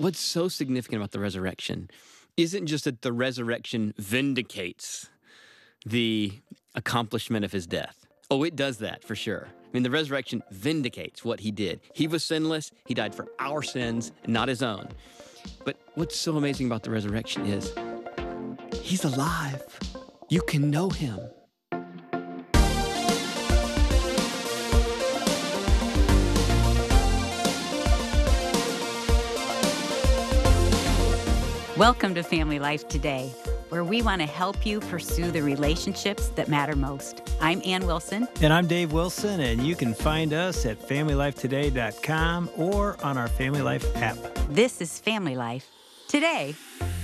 what's so significant about the resurrection isn't just that the resurrection vindicates the accomplishment of his death. Oh, it does that for sure. I mean, the resurrection vindicates what he did. He was sinless. He died for our sins, not his own. But what's so amazing about the resurrection is he's alive. You can know him. Welcome to Family Life Today, where we want to help you pursue the relationships that matter most. I'm Ann Wilson. And I'm Dave Wilson, and you can find us at FamilyLifeToday.com or on our Family Life app. This is Family Life Today.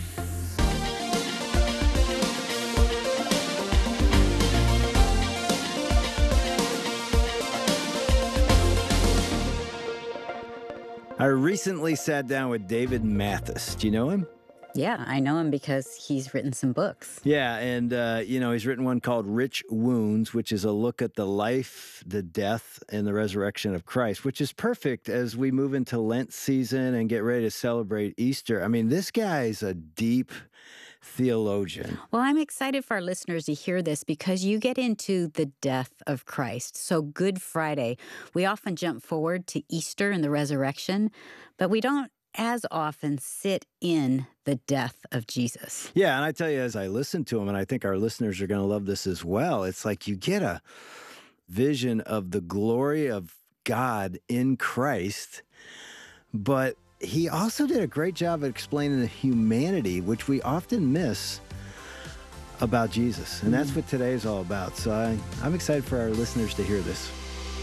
I recently sat down with David Mathis. Do you know him? Yeah, I know him because he's written some books. Yeah, and, he's written one called Rich Wounds, which is a look at the life, the death, and the resurrection of Christ, which is perfect as we move into Lent season and get ready to celebrate Easter. I mean, this guy's a deep theologian. Well, I'm excited for our listeners to hear this because you get into the death of Christ. So Good Friday, we often jump forward to Easter and the resurrection, but we don't as often sit in the death of Jesus. Yeah, and I tell you, as I listen to him, and I think our listeners are going to love this as well, it's like you get a vision of the glory of God in Christ, but he also did a great job at explaining the humanity, which we often miss about Jesus. And that's what today is all about. So I'm excited for our listeners to hear this.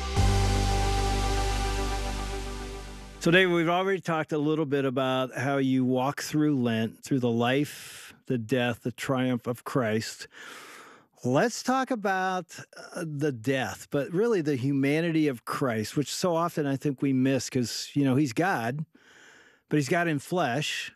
So, David, we've already talked a little bit about how you walk through Lent, through the life, the death, the triumph of Christ. Let's talk about the death, but really the humanity of Christ, which so often I think we miss because, he's God, but he's God in flesh.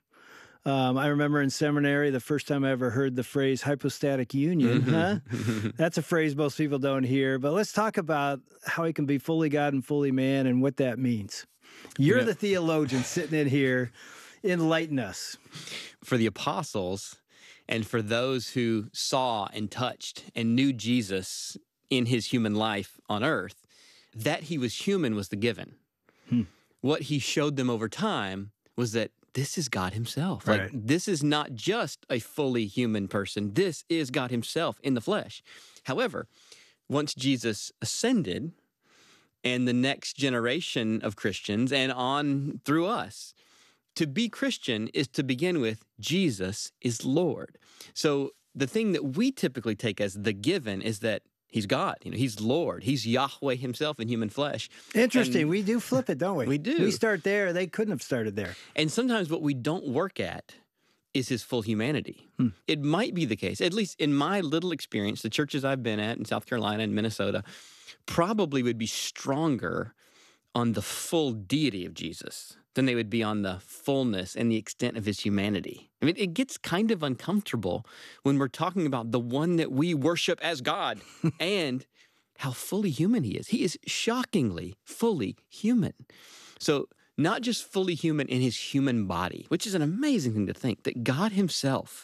I remember in seminary, the first time I ever heard the phrase hypostatic union. That's a phrase most people don't hear, but let's talk about how he can be fully God and fully man and what that means. You're the theologian sitting in here. Enlighten us. For the apostles and for those who saw and touched and knew Jesus in his human life on earth, that he was human was the given. What he showed them over time was that this is God himself. Right. Like, this is not just a fully human person. This is God himself in the flesh. However, once Jesus ascended, and the next generation of Christians and on through us, to be Christian is to begin with, Jesus is Lord. So the thing that we typically take as the given is that he's God. He's Lord. He's Yahweh himself in human flesh. Interesting. And we do flip it, don't we? We do. We start there. They couldn't have started there. And sometimes what we don't work at is his full humanity. It might be the case, at least in my little experience, the churches I've been at in South Carolina and Minnesota probably would be stronger on the full deity of Jesus than they would be on the fullness and the extent of his humanity. I mean, it gets kind of uncomfortable when we're talking about the one that we worship as God and how fully human he is. He is shockingly fully human. So not just fully human in his human body, which is an amazing thing to think, that God himself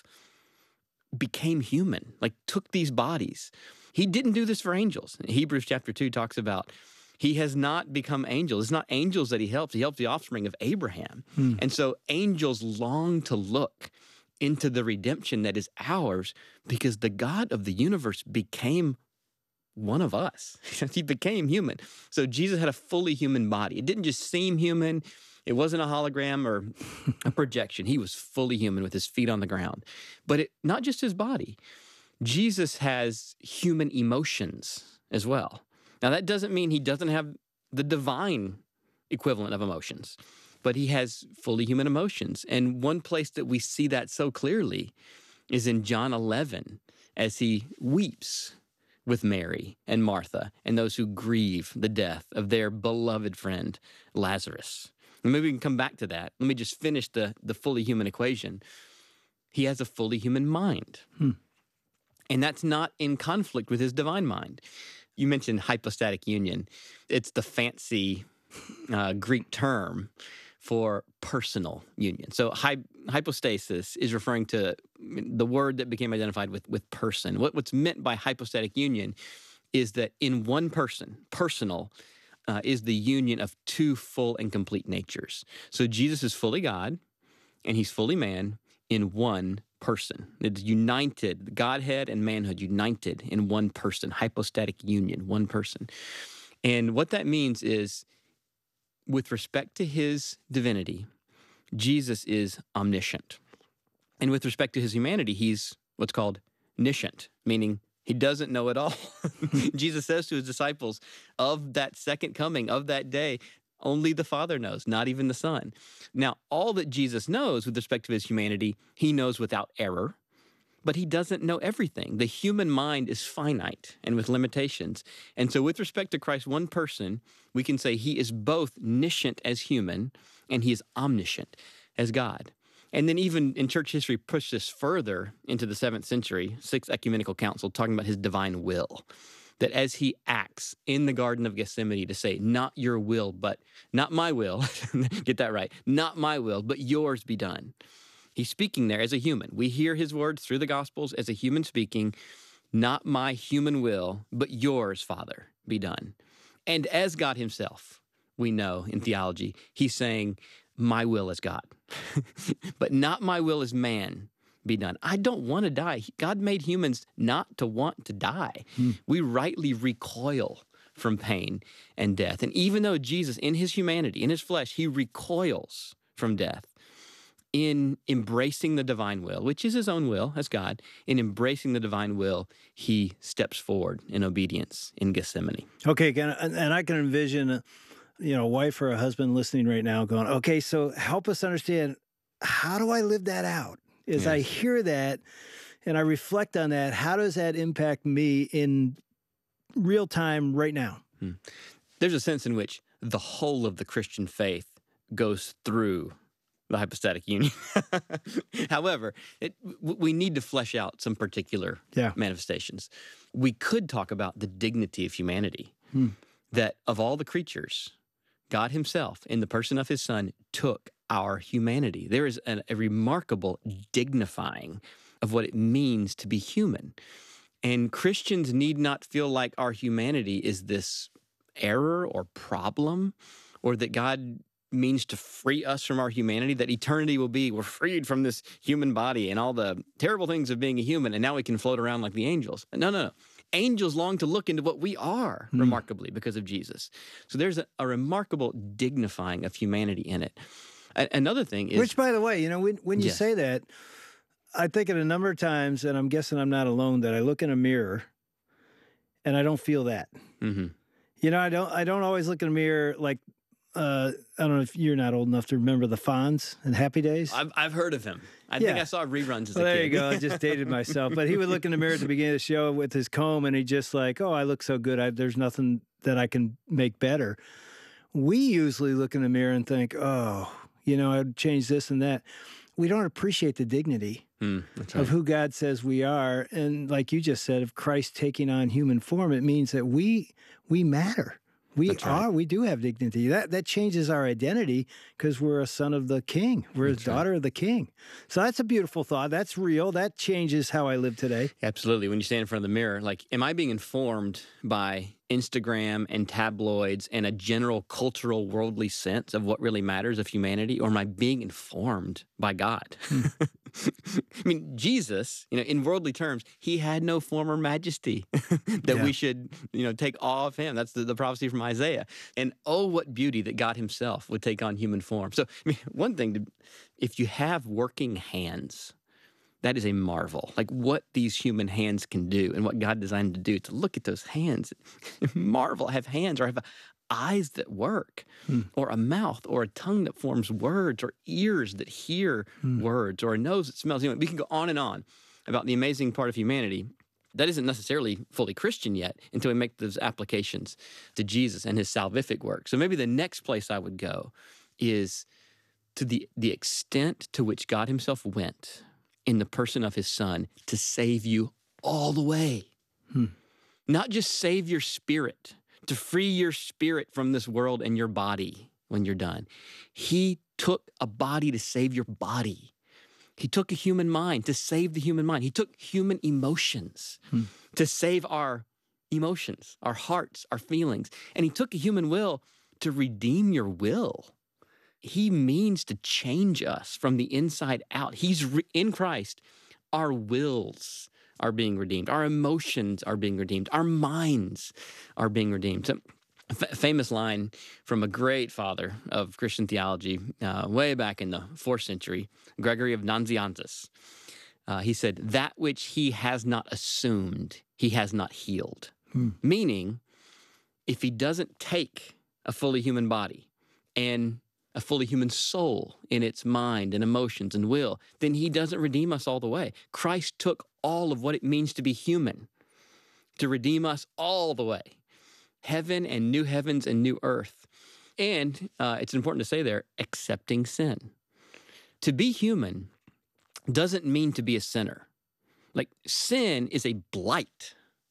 became human, like took these bodies. He didn't do this for angels. Hebrews chapter 2 talks about he has not become angels. It's not angels that he helps the offspring of Abraham. And so angels long to look into the redemption that is ours because the God of the universe became one of us. He became human. So Jesus had a fully human body. It didn't just seem human. It wasn't a hologram or a projection. He was fully human with his feet on the ground. But not just his body. Jesus has human emotions as well. Now, that doesn't mean he doesn't have the divine equivalent of emotions, but he has fully human emotions. And one place that we see that so clearly is in John 11, as he weeps with Mary and Martha and those who grieve the death of their beloved friend, Lazarus. And maybe we can come back to that. Let me just finish the fully human equation. He has a fully human mind. And that's not in conflict with his divine mind. You mentioned hypostatic union. It's the fancy Greek term for personal union. So hypostasis is referring to the word that became identified with person. What's meant by hypostatic union is that in one person, personal, is the union of two full and complete natures. So Jesus is fully God and he's fully man in one person. It's united, Godhead and manhood united in one person, hypostatic union, one person. And what that means is, with respect to his divinity, Jesus is omniscient. And with respect to his humanity, he's what's called niscient, meaning he doesn't know it all. Jesus says to his disciples, of that second coming, of that day, only the Father knows, not even the Son. Now, all that Jesus knows with respect to his humanity, he knows without error, but he doesn't know everything. The human mind is finite and with limitations. And so with respect to Christ, one person, we can say he is both niscient as human and he is omniscient as God. And then even in church history, push this further into the 7th century, Sixth Ecumenical Council, talking about his divine will. That as he acts in the Garden of Gethsemane to say, not your will, but not my will, get that right, not my will, but yours be done. He's speaking there as a human. We hear his words through the Gospels as a human speaking, not my human will, but yours, Father, be done. And as God himself, we know in theology, he's saying, my will as God, but not my will as man be done. I don't want to die. God made humans not to want to die. We rightly recoil from pain and death. And even though Jesus, in his humanity, in his flesh, he recoils from death, in embracing the divine will, which is his own will as God, in embracing the divine will, he steps forward in obedience in Gethsemane. Okay, and I can envision, a wife or a husband listening right now going, okay, so help us understand, how do I live that out? As I hear that and I reflect on that, how does that impact me in real time right now? There's a sense in which the whole of the Christian faith goes through the hypostatic union. However, we need to flesh out some particular manifestations. We could talk about the dignity of humanity, that of all the creatures, God himself, in the person of his Son, took our humanity. There is a remarkable dignifying of what it means to be human. And Christians need not feel like our humanity is this error or problem, or that God means to free us from our humanity, that eternity will be, we're freed from this human body and all the terrible things of being a human, and now we can float around like the angels. No. Angels long to look into what we are, remarkably, because of Jesus. So there's a remarkable dignifying of humanity in it. Another thing is... Which, by the way, when you say that, I think it a number of times, and I'm guessing I'm not alone, that I look in a mirror and I don't feel that. I don't always look in a mirror like... I don't know if you're not old enough to remember the Fonz and Happy Days. I've heard of him. I think I saw reruns as a kid. There you go. I just dated myself. But he would look in the mirror at the beginning of the show with his comb, and he just like, oh, I look so good. There's nothing that I can make better. We usually look in the mirror and think, oh, I'd change this and that. We don't appreciate the dignity of who God says we are. And like you just said, of Christ taking on human form, it means that we matter. We do have dignity. That changes our identity because we're a son of the King. We're a daughter of the King. So that's a beautiful thought. That's real. That changes how I live today. Absolutely. When you stand in front of the mirror, like, am I being informed by Instagram and tabloids and a general cultural worldly sense of what really matters of humanity, or am I being informed by God? I mean, Jesus, in worldly terms, he had no form or majesty that we should, take awe of him. That's the prophecy from Isaiah. And oh, what beauty that God himself would take on human form. So, one thing, if you have working hands, that is a marvel. Like what these human hands can do and what God designed to do, to look at those hands, marvel, have hands or have eyes that work, or a mouth or a tongue that forms words, or ears that hear words, or a nose that smells. We can go on and on about the amazing part of humanity that isn't necessarily fully Christian yet until we make those applications to Jesus and his salvific work. So maybe the next place I would go is to the extent to which God himself went in the person of his Son to save you all the way. Not just save your spirit, to free your spirit from this world and your body when you're done. He took a body to save your body. He took a human mind to save the human mind. He took human emotions to save our emotions, our hearts, our feelings. And he took a human will to redeem your will. He means to change us from the inside out. In Christ, our wills are being redeemed. Our emotions are being redeemed. Our minds are being redeemed. So, famous line from a great father of Christian theology way back in the 4th century, Gregory of Nazianzus. He said, "That which he has not assumed, he has not healed." Meaning, if he doesn't take a fully human body and a fully human soul in its mind and emotions and will, then he doesn't redeem us all the way. Christ took all of what it means to be human to redeem us all the way. Heaven and new heavens and new earth. And it's important to say there, accepting sin. To be human doesn't mean to be a sinner. Like, sin is a blight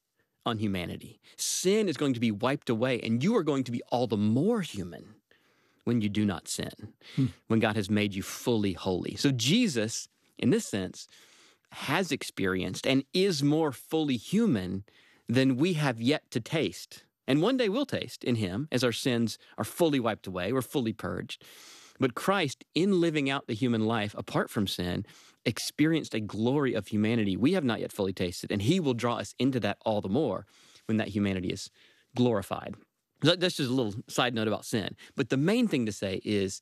on humanity. Sin is going to be wiped away, and you are going to be all the more human when you do not sin, when God has made you fully holy. So Jesus, in this sense, has experienced and is more fully human than we have yet to taste. And one day we'll taste in him as our sins are fully wiped away, we're fully purged. But Christ, in living out the human life apart from sin, experienced a glory of humanity we have not yet fully tasted, and he will draw us into that all the more when that humanity is glorified. That's just a little side note about sin. But the main thing to say is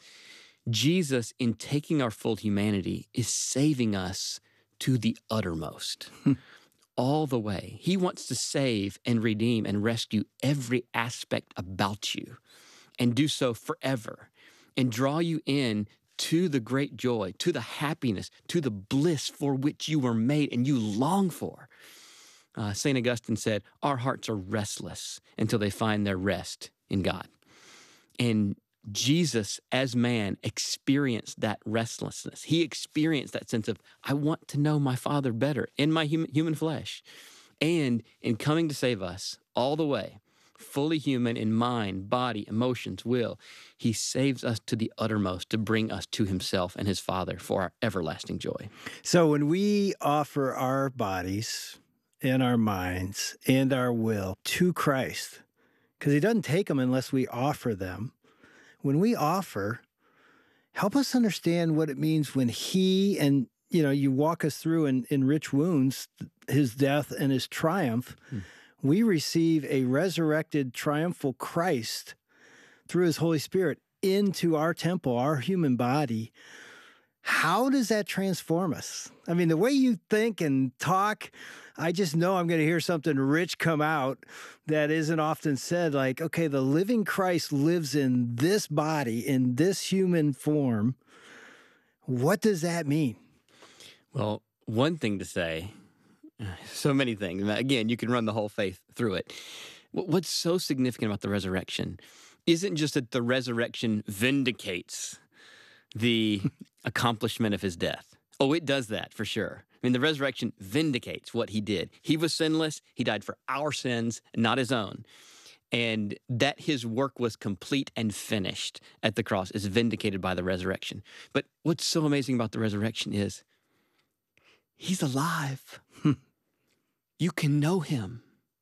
Jesus, in taking our full humanity, is saving us to the uttermost. All the way. He wants to save and redeem and rescue every aspect about you and do so forever and draw you in to the great joy, to the happiness, to the bliss for which you were made and you long for. St. Augustine said, our hearts are restless until they find their rest in God. And Jesus, as man, experienced that restlessness. He experienced that sense of, I want to know my Father better in my human flesh. And in coming to save us all the way, fully human in mind, body, emotions, will, he saves us to the uttermost to bring us to himself and his Father for our everlasting joy. So when we offer our bodies and our minds and our will to Christ, because he doesn't take them unless we offer them, when we offer, help us understand what it means when he, and you walk us through in Rich Wounds, his death and his triumph, we receive a resurrected, triumphal Christ through his Holy Spirit into our temple, our human body. How does that transform us? I mean, the way you think and talk, I just know I'm going to hear something rich come out that isn't often said, like, okay, the living Christ lives in this body, in this human form. What does that mean? Well, one thing to say, so many things. Again, you can run the whole faith through it. What's so significant about the resurrection isn't just that the resurrection vindicates the accomplishment of his death. Oh, it does that for sure. I mean, the resurrection vindicates what he did. He was sinless. He died for our sins, not his own. And that his work was complete and finished at the cross is vindicated by the resurrection. But what's so amazing about the resurrection is he's alive. You can know him.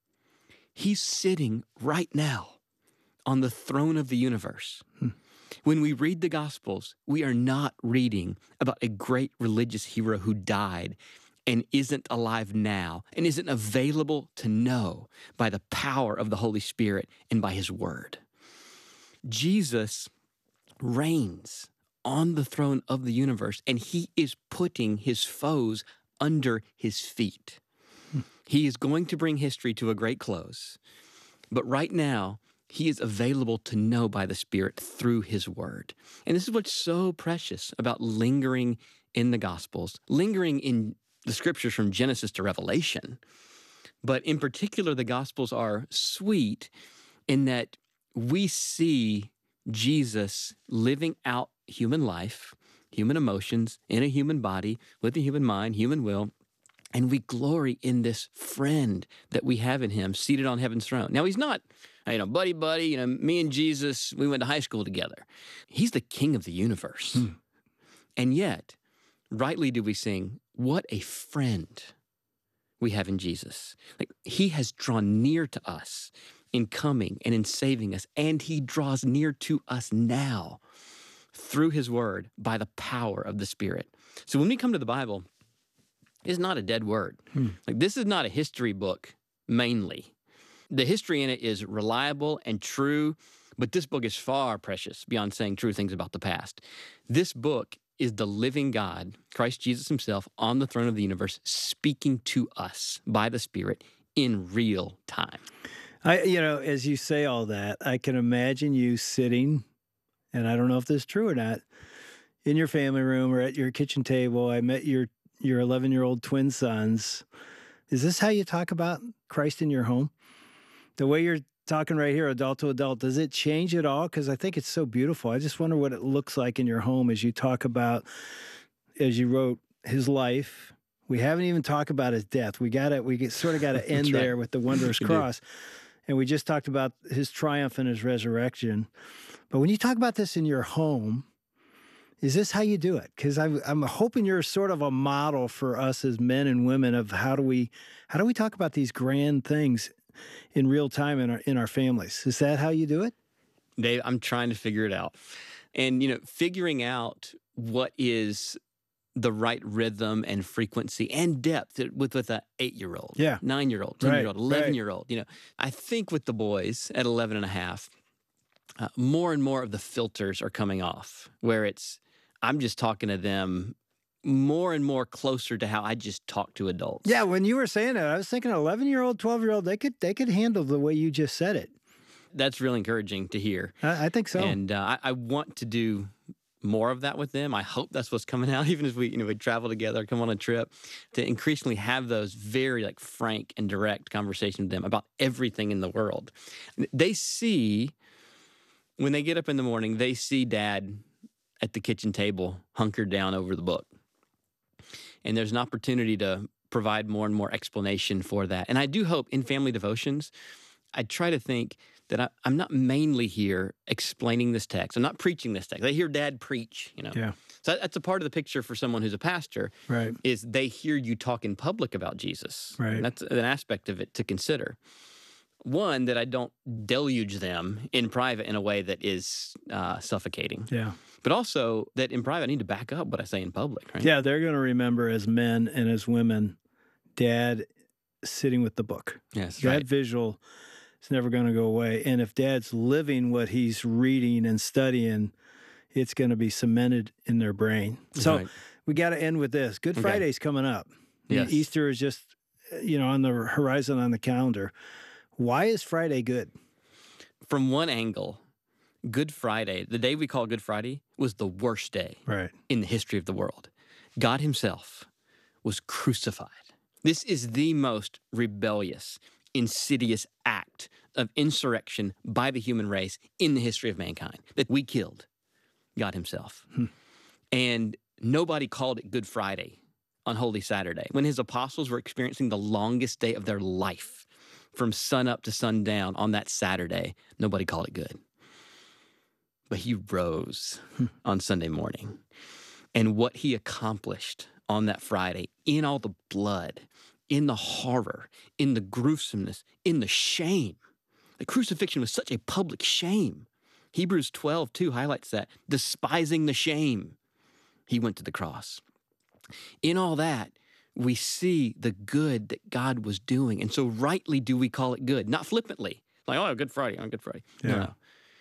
He's sitting right now on the throne of the universe. When we read the Gospels, we are not reading about a great religious hero who died and isn't alive now and isn't available to know by the power of the Holy Spirit and by his word. Jesus reigns on the throne of the universe, and he is putting his foes under his feet. He is going to bring history to a great close, but right now, he is available to know by the Spirit through his word. And this is what's so precious about lingering in the Gospels, lingering in the scriptures from Genesis to Revelation. But in particular, the Gospels are sweet in that we see Jesus living out human life, human emotions, in a human body, with a human mind, human will, and we glory in this friend that we have in him seated on heaven's throne. Now, he's not buddy, me and Jesus, we went to high school together. He's the king of the universe. And yet, rightly do we sing, what a friend we have in Jesus. Like, he has drawn near to us in coming and in saving us, and he draws near to us now through his word by the power of the Spirit. So when we come to the Bible, it's not a dead word. Like, this is not a history book mainly. The history in it is reliable and true, but this book is far precious beyond saying true things about the past. This book is the living God, Christ Jesus himself, on the throne of the universe, speaking to us by the Spirit in real time. As you say all that, I can imagine you sitting, and I don't know if this is true or not, in your family room or at your kitchen table. I met your 11-year-old twin sons. Is this how you talk about Christ in your home? The way you're talking right here, adult to adult, does it change at all? Because I think it's so beautiful. I just wonder what it looks like in your home as you talk about, as you wrote, his life. We haven't even talked about his death. We sort of got to end there with the wondrous cross. And we just talked about his triumph and his resurrection. But when you talk about this in your home, is this how you do it? Because I'm hoping you're sort of a model for us as men and women of how do we talk about these grand things in real time in our families. Is that how you do it? Dave, I'm trying to figure it out. And, figuring out what is the right rhythm and frequency and depth with an 8-year-old, 9-year-old, 10-year-old, 11-year-old. I think with the boys at 11 and a half, more and more of the filters are coming off, where I'm just talking to them more and more closer to how I just talk to adults. Yeah, when you were saying that, I was thinking 11-year-old, 12-year-old, they could handle the way you just said it. That's really encouraging to hear. I think so. And I want to do more of that with them. I hope that's what's coming out, even as we travel together, come on a trip, to increasingly have those very frank and direct conversations with them about everything in the world. They see, when they get up in the morning, they see Dad at the kitchen table, hunkered down over the book. And there's an opportunity to provide more and more explanation for that. And I do hope in family devotions, I try to think that I'm not mainly here explaining this text. I'm not preaching this text. They hear Dad preach, Yeah. So that's a part of the picture for someone who's a pastor, Right. is they hear you talk in public about Jesus. Right. And that's an aspect of it to consider. One, that I don't deluge them in private in a way that is suffocating. Yeah. But also that in private, I need to back up what I say in public, right? Yeah, they're going to remember as men and as women, Dad sitting with the book. Yes, that right. visual is never going to go away. And if Dad's living what he's reading and studying, it's going to be cemented in their brain. So right. We got to end with this. Good Friday's coming up. Yes. Easter is just, on the horizon on the calendar. Why is Friday good? From one angle, Good Friday, the day we call Good Friday, was the worst day in the history of the world. God himself was crucified. This is the most rebellious, insidious act of insurrection by the human race in the history of mankind, that we killed God himself. And nobody called it Good Friday on Holy Saturday, when his apostles were experiencing the longest day of their life. From sun up to sundown on that Saturday, nobody called it good. But he rose on Sunday morning. And what he accomplished on that Friday, in all the blood, in the horror, in the gruesomeness, in the shame. The crucifixion was such a public shame. Hebrews 12:2 highlights that. Despising the shame, he went to the cross. In all that, we see the good that God was doing. And so rightly do we call it good, not flippantly. Like, oh, Good Friday, on Good Friday. Yeah. No.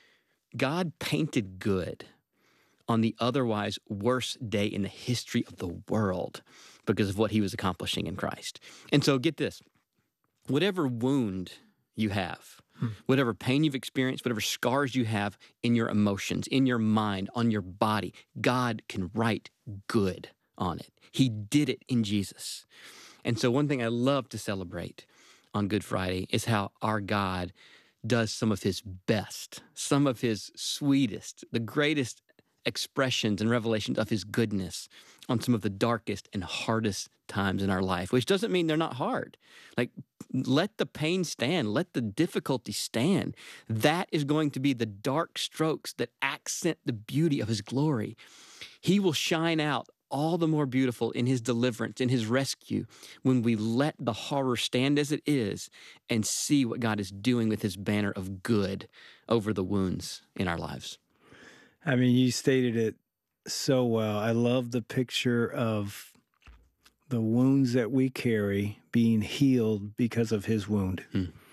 God painted good on the otherwise worst day in the history of the world because of what he was accomplishing in Christ. And so get this, whatever wound you have, whatever pain you've experienced, whatever scars you have in your emotions, in your mind, on your body, God can write good on it. He did it in Jesus. And so one thing I love to celebrate on Good Friday is how our God does some of his best, some of his sweetest, the greatest expressions and revelations of his goodness on some of the darkest and hardest times in our life, which doesn't mean they're not hard. Like, Let the pain stand. Let the difficulty stand. That is going to be the dark strokes that accent the beauty of his glory. He will shine out all the more beautiful in his deliverance, in his rescue, when we let the horror stand as it is and see what God is doing with his banner of good over the wounds in our lives. I mean, you stated it so well. I love the picture of the wounds that we carry being healed because of his wound.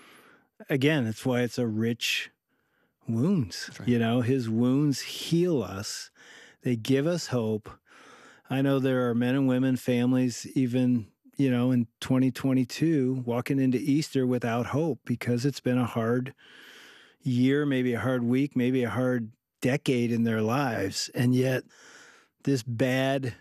Again, that's why it's a rich wounds. Right. You know, his wounds heal us. They give us hope. I know there are men and women, families, even, you know, in 2022, walking into Easter without hope because it's been a hard year, maybe a hard week, maybe a hard decade in their lives. And yet this bad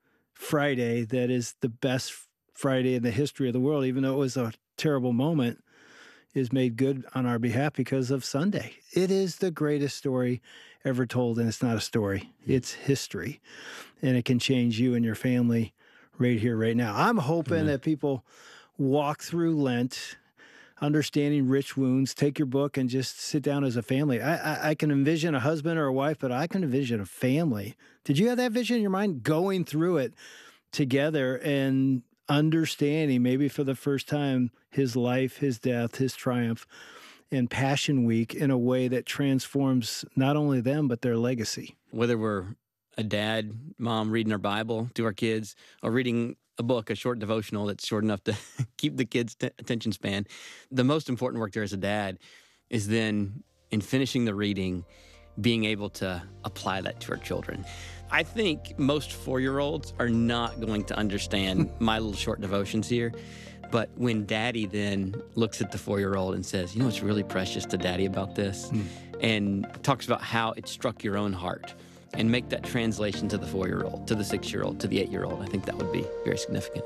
Friday that is the best Friday in the history of the world, even though it was a terrible moment, is made good on our behalf because of Sunday. It is the greatest story ever told, and it's not a story. It's history, and it can change you and your family right here, right now. I'm hoping that people walk through Lent, understanding rich wounds, take your book and just sit down as a family. I can envision a husband or a wife, but I can envision a family. Did you have that vision in your mind, going through it together and understanding maybe for the first time his life, his death, his triumph, and Passion Week in a way that transforms not only them, but their legacy? Whether we're a dad, mom reading our Bible to our kids, or reading a book, a short devotional that's short enough to keep the kids' attention span, the most important work there as a dad is then, in finishing the reading, being able to apply that to our children. I think most 4-year-olds are not going to understand my little short devotions here. But when Daddy then looks at the 4-year-old and says, you know what's really precious to Daddy about this? And talks about how it struck your own heart, and make that translation to the 4-year-old, to the 6-year-old, to the 8-year-old, I think that would be very significant.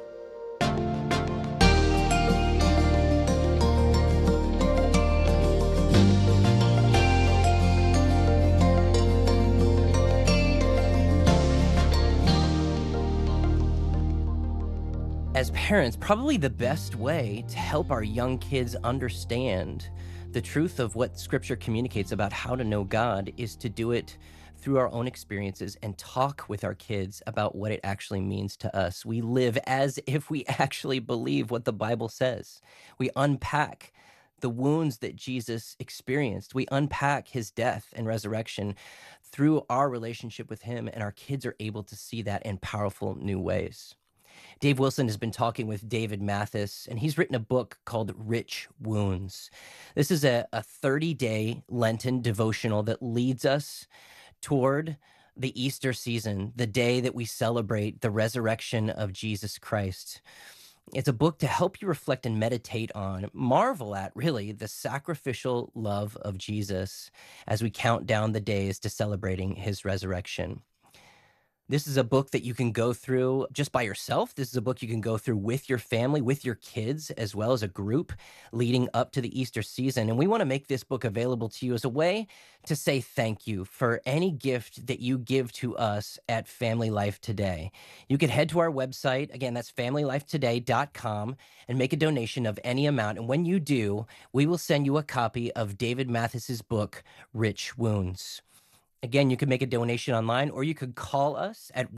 As parents, probably the best way to help our young kids understand the truth of what Scripture communicates about how to know God is to do it through our own experiences and talk with our kids about what it actually means to us. We live as if we actually believe what the Bible says. We unpack the wounds that Jesus experienced. We unpack his death and resurrection through our relationship with him, and our kids are able to see that in powerful new ways. Dave Wilson has been talking with David Mathis, and he's written a book called Rich Wounds. This is a 30-day Lenten devotional that leads us toward the Easter season, the day that we celebrate the resurrection of Jesus Christ. It's a book to help you reflect and meditate on, marvel at, really, the sacrificial love of Jesus as we count down the days to celebrating his resurrection. This is a book that you can go through just by yourself. This is a book you can go through with your family, with your kids, as well as a group leading up to the Easter season. And we want to make this book available to you as a way to say thank you for any gift that you give to us at Family Life Today. You can head to our website. Again, that's familylifetoday.com, and make a donation of any amount. And when you do, we will send you a copy of David Mathis's book, Rich Wounds. Again, you can make a donation online, or you could call us at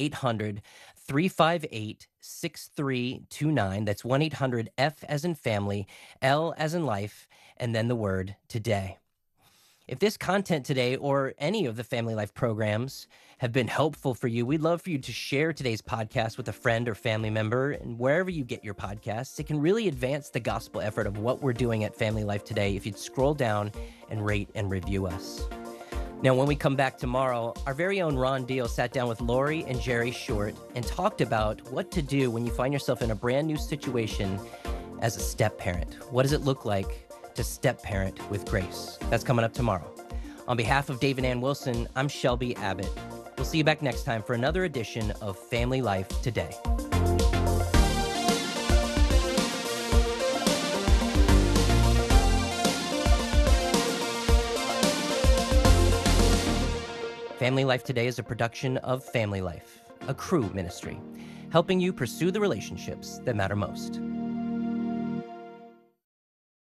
1-800-358-6329. That's 1-800-F as in family, L as in life, and then the word today. If this content today or any of the Family Life programs have been helpful for you, we'd love for you to share today's podcast with a friend or family member. And wherever you get your podcasts, it can really advance the gospel effort of what we're doing at Family Life Today if you'd scroll down and rate and review us. Now, when we come back tomorrow, our very own Ron Deal sat down with Lori and Jerry Short and talked about what to do when you find yourself in a brand new situation as a step parent. What does it look like to step parent with grace? That's coming up tomorrow. On behalf of Dave and Ann Wilson, I'm Shelby Abbott. We'll see you back next time for another edition of Family Life Today. Family Life Today is a production of Family Life, a Cru ministry, helping you pursue the relationships that matter most.